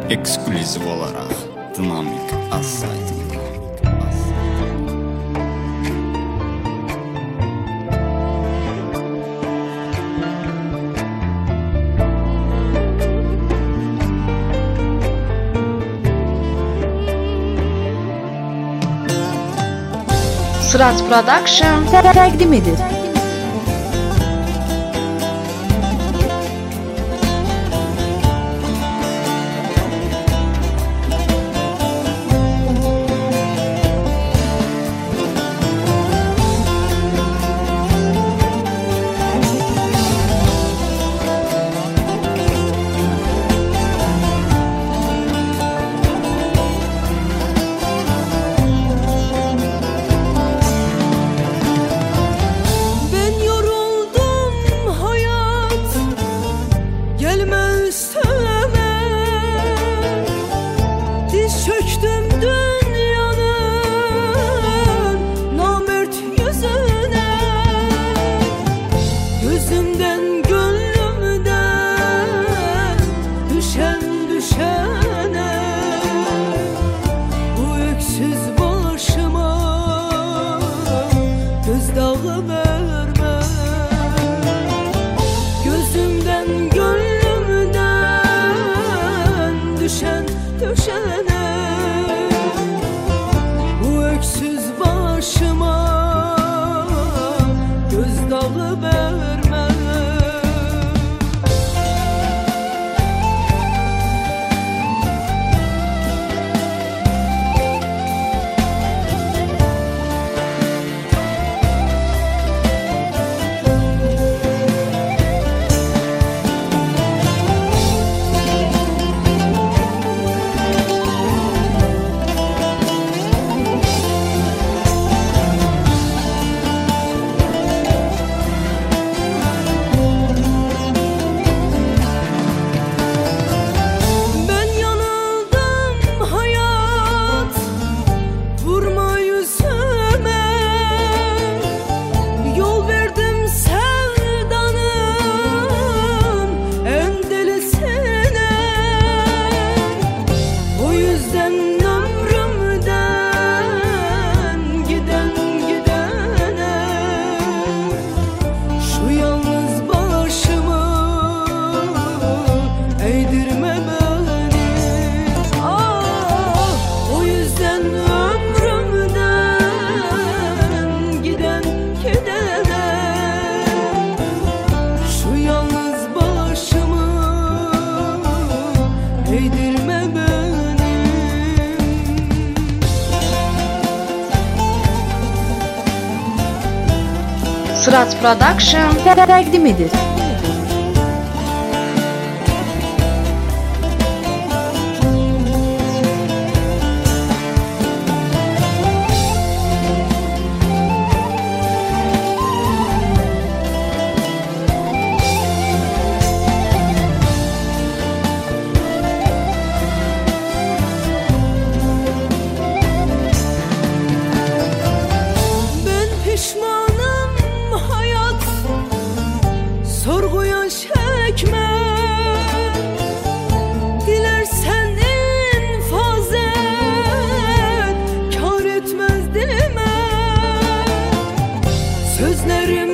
Ekskluziv olaraq Dinamik az saytında. Sırat Production təqdim edir. Çöktüm dünyanın namert yüzüne, gözümden gönlümden düşen düşene, bu öksüz başıma gözdağı verme. Gözümden gönlümden düşen düşene, öksüz başıma gözdağı verme. Sırat Production təqdim edir. Sorguya çekme, dilersen infaz et, kar etmez dilime. Sözlerim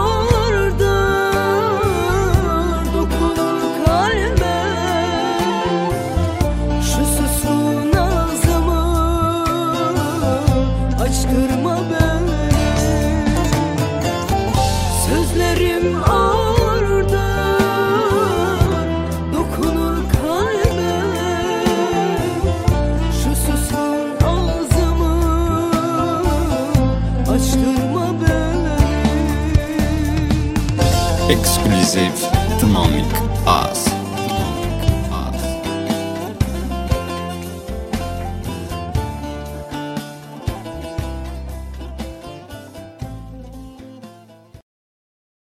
ağırdır, dokunur kalbe. Şu susuz ağzımı açtırma beni. Sözlerim Ekskluziv Dinamik az.